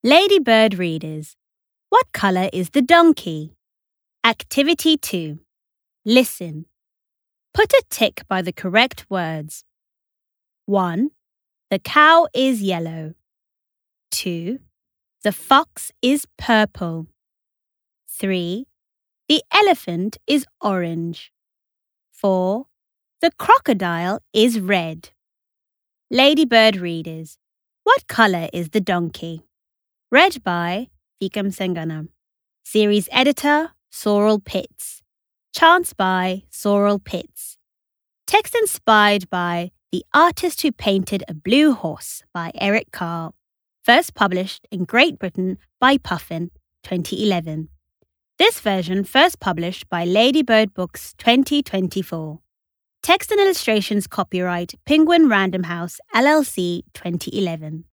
Ladybird readers, what colour is the donkey? Activity 2. Listen. Put a tick by the correct words. 1. The cow is yellow. 2. The fox is purple. 3. The elephant is orange. 4. The crocodile is red. Ladybird readers, what colour is the donkey? Read by Vikam Sengana. Series editor, Sorrel Pitts. Chants by Sorrel Pitts. Text inspired by The Artist Who Painted a Blue Horse by Eric Carle. First published in Great Britain by Puffin, 2011. This version first published by Ladybird Books 2024. Text and illustrations copyright Penguin Random House LLC 2011.